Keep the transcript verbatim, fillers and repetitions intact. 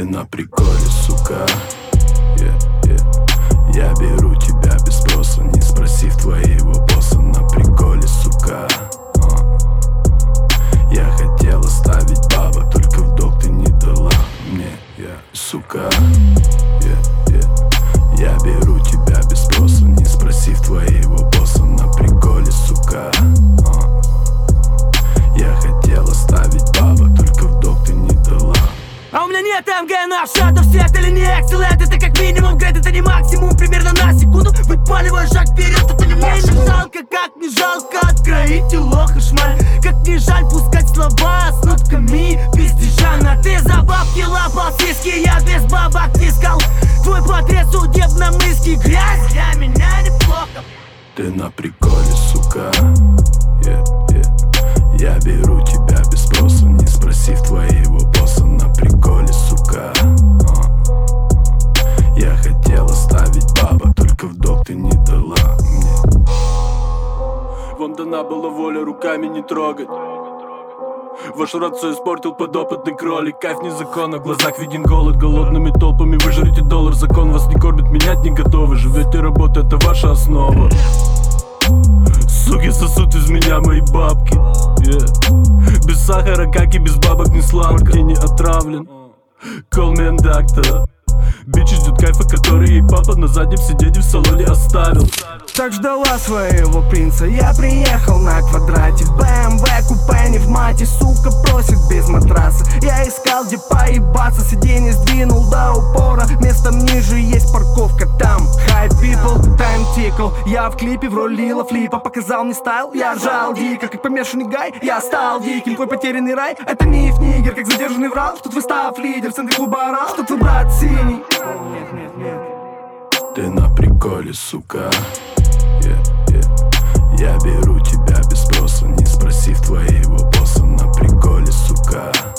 Ты на приколе, сука. yeah, yeah. Я беру тебя без спроса, не спросив твоего босса. На приколе, сука. uh. Я хотел оставить бабок, только в долг ты не дала мне, yeah. Сука. yeah, yeah. Я беру тебя без спроса, не спросив твоего босса. На приколе, сука. uh. Я хотел оставить бабок, только в долг ты не дала. А у меня нет МГ на шатов, свет или не экселент. Это как минимум грейд, это не максимум. Примерно на секунду выпаливаю шаг вперед. Это не меньше жалко, как не жалко откроить лоха шмаль. Как не жаль пускать слова с нотками пиздежа. Ты за бабки лапал сиськи, я без бабок искал. Твой портрет в судебном иске, грязь для меня неплохо. Ты на приколе, сука. yeah, yeah. Я беру тебя без спроса, не спросив твоего босса. На приколе, сука. uh. Я хотел оставить бабок, только в долг ты не дала мне. Вам дана была воля руками не трогать. Ваш рот все испортил подопытный кролик. Кайф не закон, а в глазах виден голод. Голодными толпами вы жрете доллар. Закон вас не кормит, менять не готовы. Живете, работа, это ваша основа. Суки сосут из меня мои бабки, yeah. Без сахара, как и без бабок, не сладко. Я не отравлен, call me doctor. Бичи ждет кайфа, который ей папа на заднем сиденье в салоне оставил. Так ждала своего принца, я приехал на квадрате. В бэ эм вэ купе не в мате, сука просит без матраса. Я искал где поебаться, сиденье сдвинул до упора. Местом ниже есть парковка, там high people, time tickle. Я в клипе в роли Лила Флипа, показал мне стайл, я ржал дико. Как помешанный гай, я стал диким. Твой потерянный рай, это миф, нигер. Как задержанный врал, что твой став лидер. В центре клуба орал, что твой брат синий. Нет, нет, нет. Ты на приколе, сука. yeah, yeah. Я беру тебя без спроса, не спросив твоего босса. На приколе, сука.